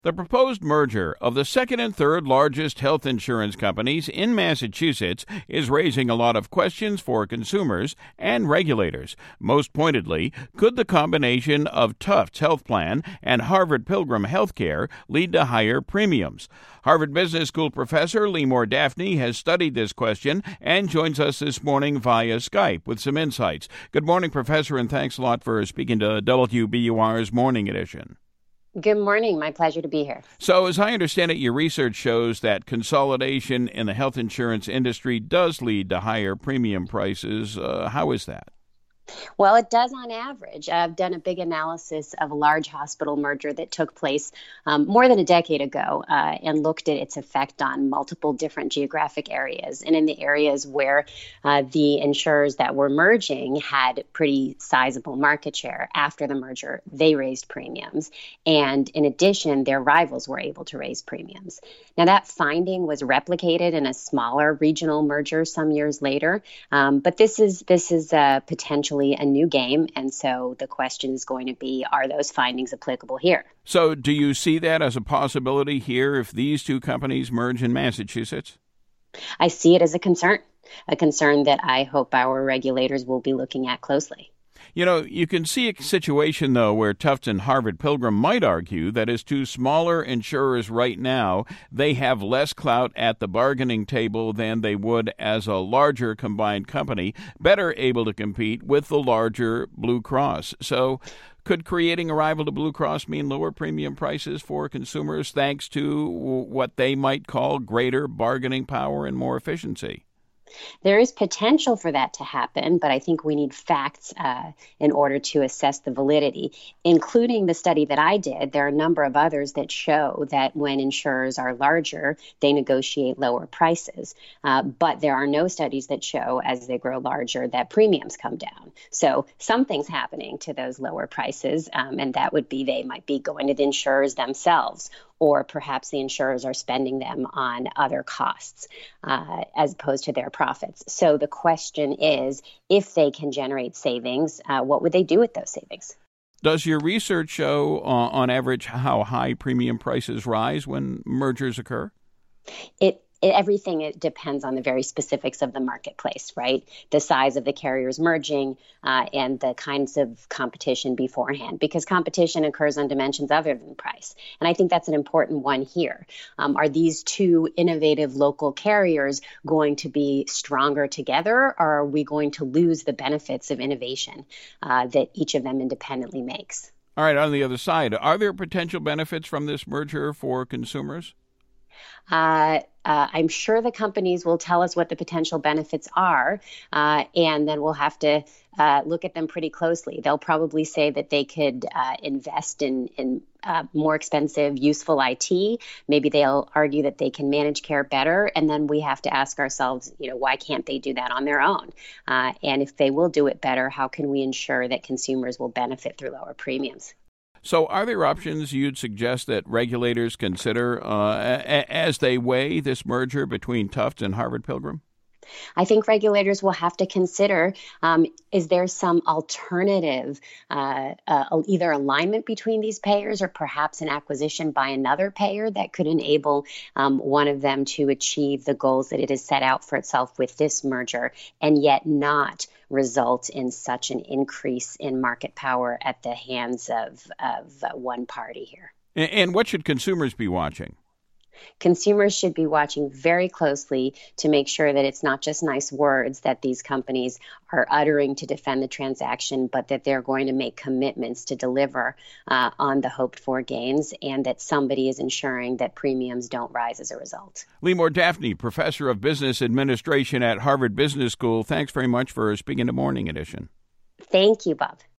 The proposed merger of the second and third largest health insurance companies in Massachusetts is raising a lot of questions for consumers and regulators. Most pointedly, could the combination of Tufts Health Plan and Harvard Pilgrim Healthcare lead to higher premiums? Harvard Business School professor Limor Daphne has studied this question and joins us this morning via Skype with some insights. Good morning, Professor, and thanks a lot for speaking to WBUR's Morning Edition. Good morning. My pleasure to be here. So, as I understand it, your research shows that consolidation in the health insurance industry does lead to higher premium prices. How is that? Well, it does on average. I've done a big analysis of a large hospital merger that took place more than a decade ago and looked at its effect on multiple different geographic areas. And in the areas where the insurers that were merging had pretty sizable market share after the merger, they raised premiums. And in addition, their rivals were able to raise premiums. Now, that finding was replicated in a smaller regional merger some years later. But this is potentially a new game, and so the question is going to be, are those findings applicable here? So do you see that as a possibility here if these two companies merge in Massachusetts? I see it as a concern that I hope our regulators will be looking at closely. You know, you can see a situation, though, where Tufts and Harvard Pilgrim might argue that as two smaller insurers right now, they have less clout at the bargaining table than they would as a larger combined company, better able to compete with the larger Blue Cross. So could creating a rival to Blue Cross mean lower premium prices for consumers thanks to what they might call greater bargaining power and more efficiency? There is potential for that to happen, but I think we need facts in order to assess the validity, including the study that I did. There are a number of others that show that when insurers are larger, they negotiate lower prices. But there are no studies that show as they grow larger that premiums come down. So something's happening to those lower prices, and that would be they might be going to the insurers themselves, or perhaps the insurers are spending them on other costs as opposed to their profits. So the question is, if they can generate savings, what would they do with those savings? Does your research show, on average, how high premium prices rise when mergers occur? Everything it depends on the very specifics of the marketplace, right? The size of the carriers merging and the kinds of competition beforehand, because competition occurs on dimensions other than price. And I think that's an important one here. Are these two innovative local carriers going to be stronger together, or are we going to lose the benefits of innovation that each of them independently makes? All right, on the other side, are there potential benefits from this merger for consumers? I'm sure the companies will tell us what the potential benefits are, and then we'll have to look at them pretty closely. They'll probably say that they could invest in more expensive, useful IT. Maybe they'll argue that they can manage care better, and then we have to ask ourselves, why can't they do that on their own? And if they will do it better, how can we ensure that consumers will benefit through lower premiums? So are there options you'd suggest that regulators consider as they weigh this merger between Tufts and Harvard Pilgrim? I think regulators will have to consider, is there some alternative, either alignment between these payers or perhaps an acquisition by another payer that could enable one of them to achieve the goals that it has set out for itself with this merger, and yet not result in such an increase in market power at the hands of one party here. And what should consumers be watching? Consumers should be watching very closely to make sure that it's not just nice words that these companies are uttering to defend the transaction, but that they're going to make commitments to deliver on the hoped-for gains, and that somebody is ensuring that premiums don't rise as a result. Limor Daphne, professor of business administration at Harvard Business School, thanks very much for speaking to Morning Edition. Thank you, Bob.